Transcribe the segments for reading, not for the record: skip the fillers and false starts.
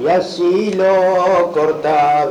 y así lo corta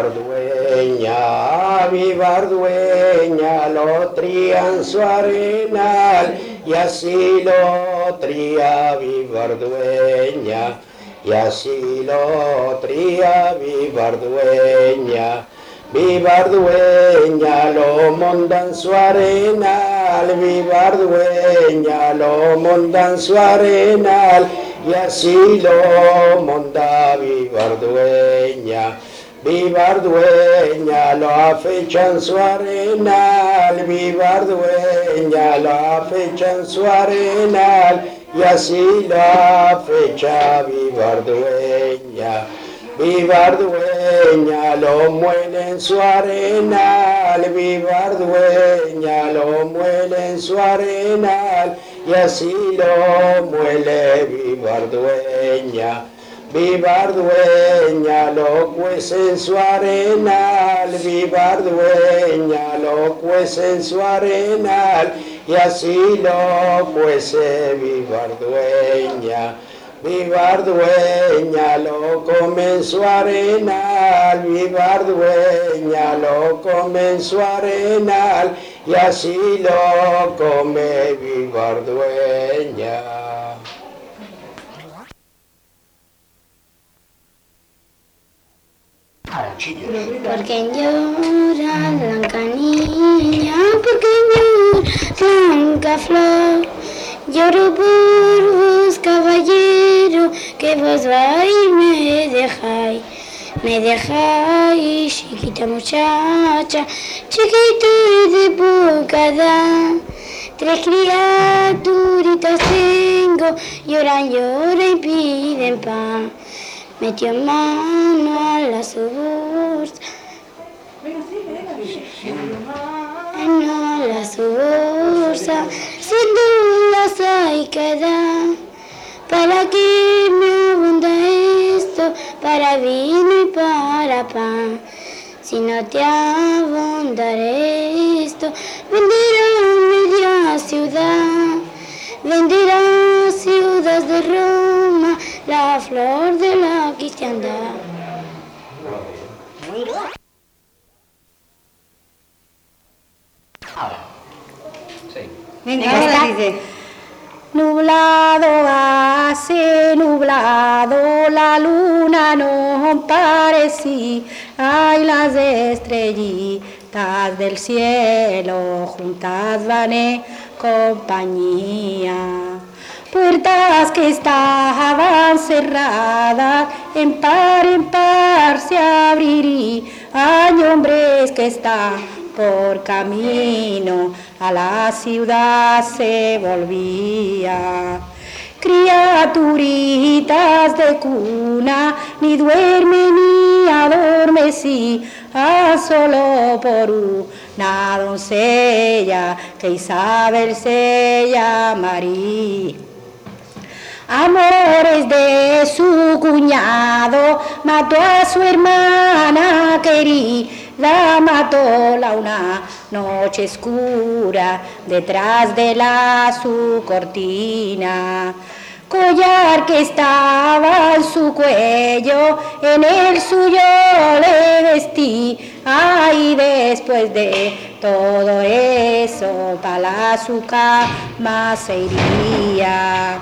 Vivardueña lo tría en su arenal, y así lo tría Vivardueña, y así lo tría Vivardueña. Vivardueña lo monta en su arenal, Vivardueña lo monta en su arenal, y así lo monta Vivardueña. Vivardueña lo afecha en su arenal, Vivardueña lo afecha en su arenal, y así lo afecha Vivardueña. Vivardueña lo muele en su arenal, Vivardueña lo muele en su arenal, y así lo muele Vivardueña. Vivardueña lo cuece en su arenal, Vivardueña lo cuece en su arenal, y así lo cuece Vivardueña. Vivardueña lo come en su arenal, Vivardueña lo come en su arenal, y así lo come Vivardueña. Porque llora blanca niña, porque llora blanca flor. Lloro por vos, caballero, que vos vais y me dejáis, chiquita muchacha, chiquita y de poca edad. 3 criaturitas tengo, lloran y piden pan. Metió mano a la su bolsa, mano a la su bolsa, sin dudas hay que dar. ¿Para qué me abunda esto? Para vino y para pan. Si no te abundaré esto, venderá media ciudad. Venderá ciudades de Roma, la flor de la cristiandad. Venga, ahora dice. Nublado hace nublado, la luna no parecía, ay, las estrellitas del cielo juntas van en compañía. Puertas que estaban cerradas, en par se abrirían. Hay hombres que están por camino, a la ciudad se volvía. Criaturitas de cuna, ni duermen ni adormecían, solo por una doncella que Isabel se llamaría. Amores de su cuñado, mató a su hermana querida, matóla una noche oscura detrás de su cortina. Collar que estaba en su cuello, en el suyo le vestí, y después de todo eso, para su cama se iría.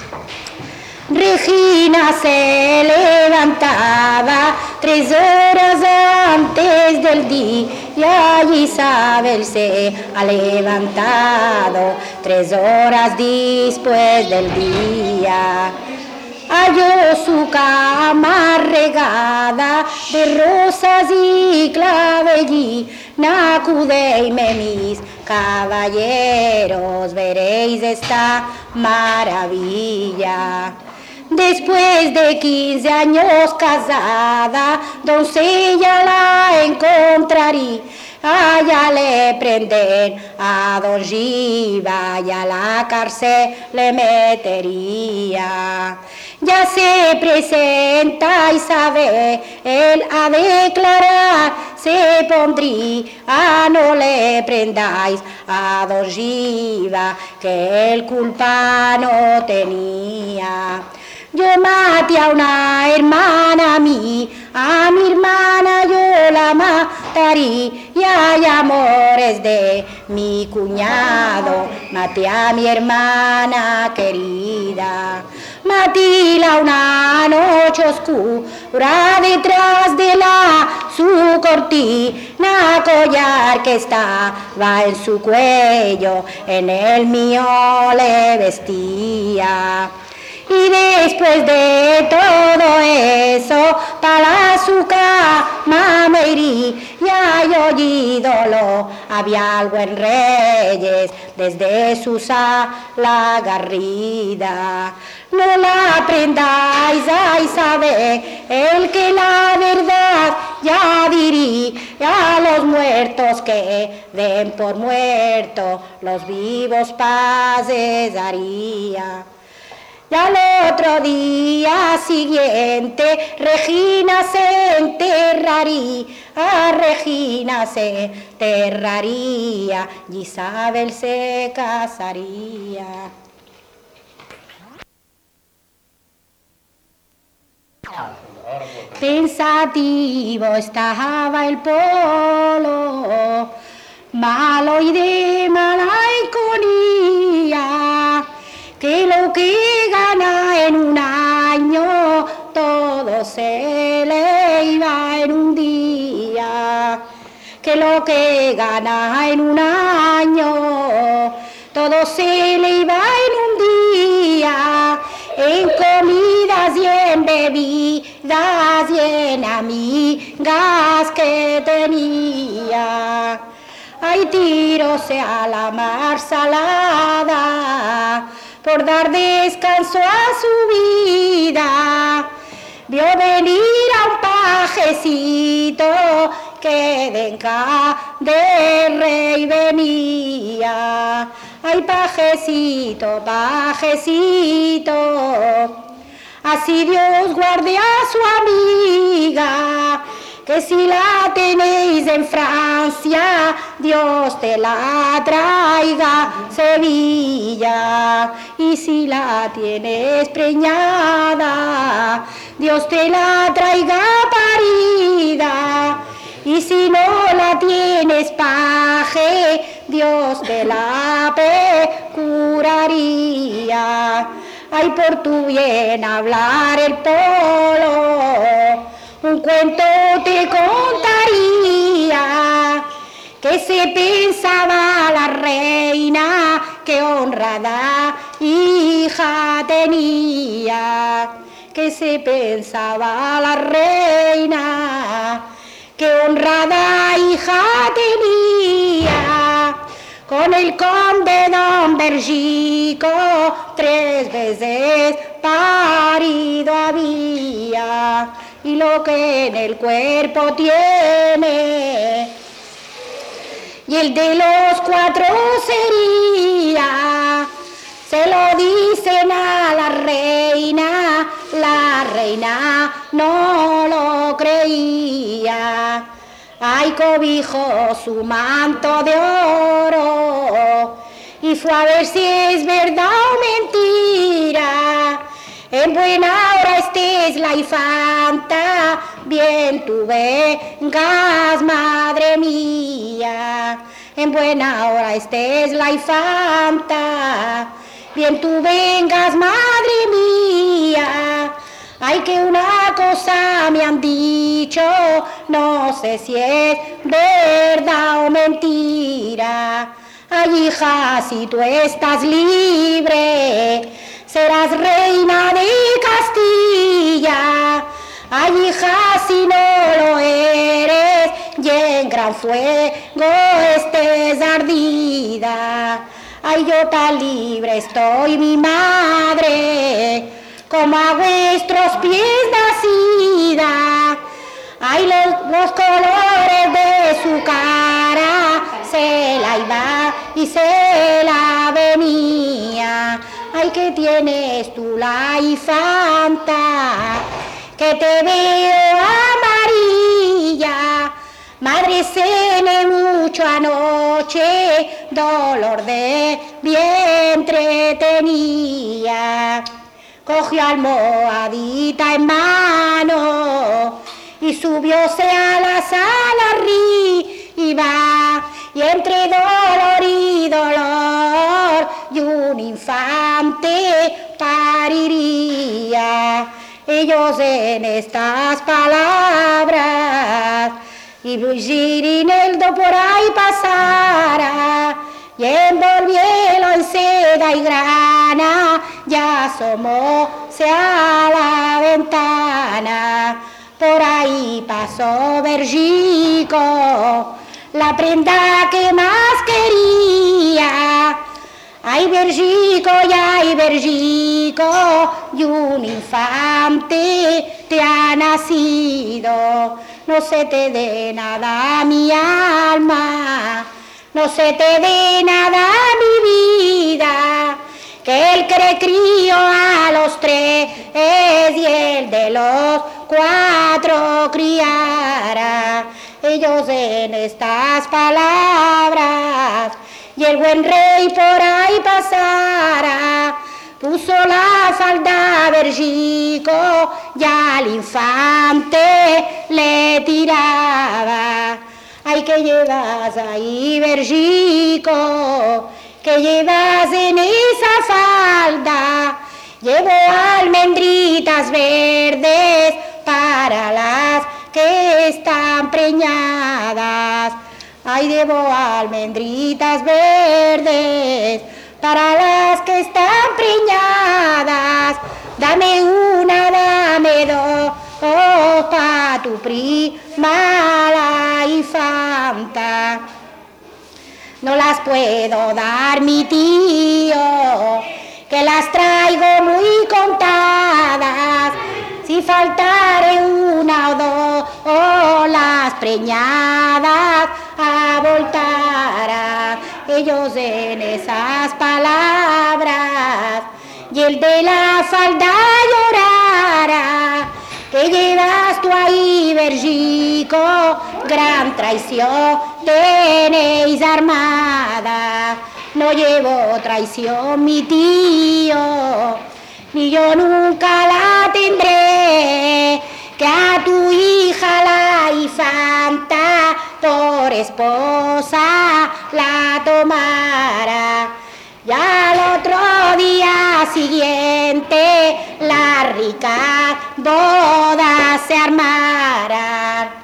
Regina se levantaba 3 horas antes del día, y Isabel se ha levantado 3 horas después del día. Halló su cama regada de rosas y clavellina, acudéisme mis caballeros, veréis esta maravilla. Después de 15 años casada, doncella la encontraría, allá le prenden a don Giva y a la cárcel le metería. Ya se presenta Isabel, él a declarar se pondría, no le prendáis a don Giva, que el culpa no tenía. Yo maté a una hermana a mi hermana yo la mataría, y hay amores de mi cuñado, maté a mi hermana querida. Matíla una noche oscura detrás de su cortina, collar que estaba en su cuello, en el mío le vestía. Y después de todo eso, para su cama me iría, y oídolo había algo en Reyes, desde su sala garrida. No la prendáis, ay, sabe el que la verdad ya diría a los muertos que den por muerto, los vivos pases daría. Y al otro día siguiente Regina se enterraría, Regina se enterraría, y Isabel se casaría. Pensativo estaba el polo, malo y de mala iconía, que lo que gana en un año, todo se le iba en un día. Que lo que gana en un año, todo se le iba en un día. En comidas y en bebidas y en amigas que tenía. Ay, tirose a la mar salada por dar descanso a su vida. Vio venir a un pajecito que de rey venía. Ay, pajecito, pajecito, así Dios guarde a su amiga, que si la tenéis en Francia, Dios te la traiga Sevilla, y si la tienes preñada, Dios te la traiga parida, y si no la tienes paje, Dios te la curaría. Ay, por tu bien hablar el polo, un cuento te contaría, que se pensaba la reina que honrada hija tenía, que se pensaba la reina que honrada hija tenía. Con el conde don Bergico 3 veces parido había, y lo que en el cuerpo tiene, y el de los 4 sería. Se lo dicen a la reina no lo creía. Ay, cobijó su manto de oro y fue a ver si es verdad o mentira. En buena hora estés la infanta, bien tú vengas, madre mía. En buena hora estés la infanta, bien tú vengas, madre mía. Ay, que una cosa me han dicho, no sé si es verdad o mentira. Ay, hija, si tú estás libre, serás reina de Castilla. Ay, hija, si no lo eres, y en gran fuego estés ardida. Ay, yo tan libre estoy, mi madre, como a vuestros pies nacida. Ay, los colores de su cara se la iba y se la venía. Ay, que tienes tú la infanta, que te veo amarilla. Madre, cené mucho anoche, dolor de vientre tenía. cogió almohadita en mano y subióse a la sala arriba, y entre dolor y dolor y un infante pariría. Ellos en estas palabras, y Girineldo por ahí pasara, y envolviélo en seda y grana, ya asomóse a la ventana. Por ahí pasó Bergico, la prenda que más quería. Ay, Bergico, y ay, Bergico, y un infante te ha nacido. No se te dé nada, mi alma, no se te dé nada, mi vida, que el que crió a los 3 y el de los 4 criara. Ellos en estas palabras, y el buen rey por ahí pasara, puso la falda a Bergico, y al infante le tiraba. Ay, que llevas ahí, Bergico, que llevas en esa falda. Llevo almendritas verdes para las que están preñadas. Ay, llevo almendritas verdes para las que están preñadas. Dame una, dame dos, pa' tu prima la infanta. No las puedo dar, mi tío, que las traigo muy contadas. Si faltare una o dos, las preñadas avoltará. Ellos en esas palabras, y el de la falda llorará. Que llevas tú ahí, Bergico, gran traición tenéis armada. No llevo traición, mi tío, ni yo nunca la tendré, que a tu hija la infanta por esposa la tomara. Y al otro día siguiente la rica boda se armara.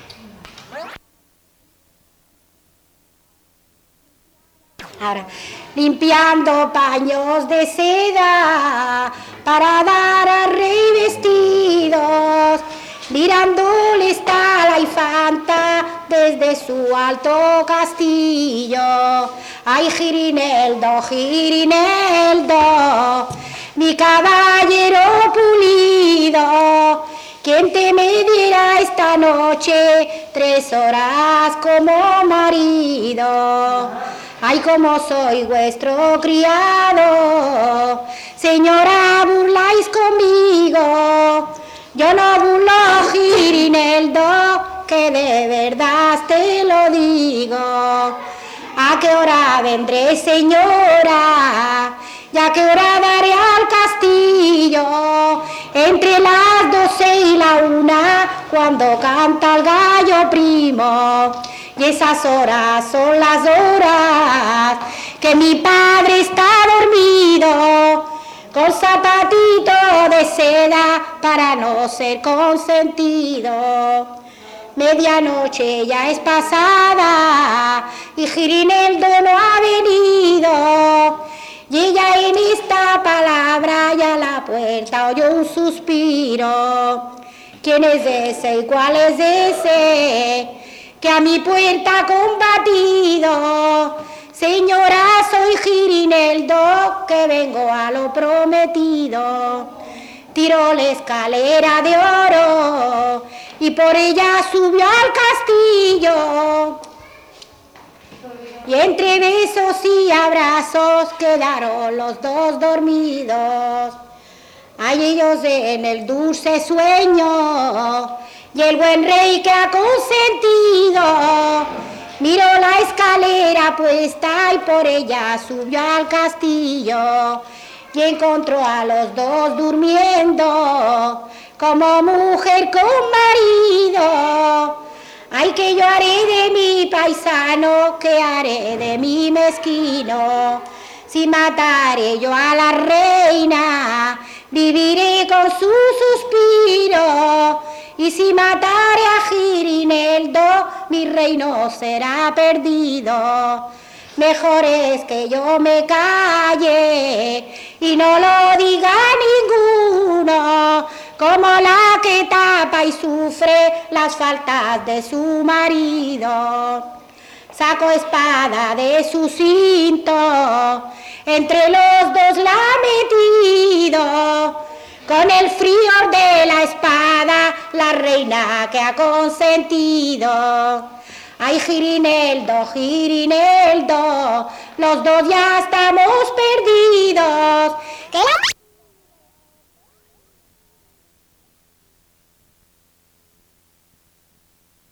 Ahora, limpiando paños de seda para dar al rey vestidos, mirándole está la infanta desde su alto castillo. Ay, Girineldo, Girineldo, mi caballero pulido, ¿quién te medirá esta noche 3 horas como marido? Ay, como soy vuestro criado, señora, burláis conmigo. Yo no burlo, Girineldo, que de verdad te lo digo. ¿A qué hora vendré, señora? ¿Y a qué hora daré al castillo? Entre las 12 y la 1, cuando canta el gallo primo. Y esas horas son las horas que mi padre está dormido, con zapatito de seda para no ser consentido. Medianoche ya es pasada y Girineldo no ha venido, y ella en esta palabra y a la puerta oyó un suspiro. ¿Quién es ese y cuál es ese que a mi puerta ha combatido? Señora, soy Girineldo, que vengo a lo prometido. Tiró la escalera de oro y por ella subió al castillo. Y entre besos y abrazos quedaron los dos dormidos. Hay ellos en el dulce sueño, y el buen rey que ha consentido miró la escalera puesta y por ella subió al castillo. y encontró a los dos durmiendo, como mujer con marido. Ay, que yo haré de mi paisano, que haré de mi mezquino. Si mataré yo a la reina, viviré con su suspiro. Y si mataré a Girineldo, mi reino será perdido. Mejor es que yo me calle y no lo diga ninguno, como la que tapa y sufre las faltas de su marido. Sacó espada de su cinto, entre los dos la ha metido. Con el frío de la espada, la reina que ha consentido. Ay, Girineldo, Girineldo, los dos ya estamos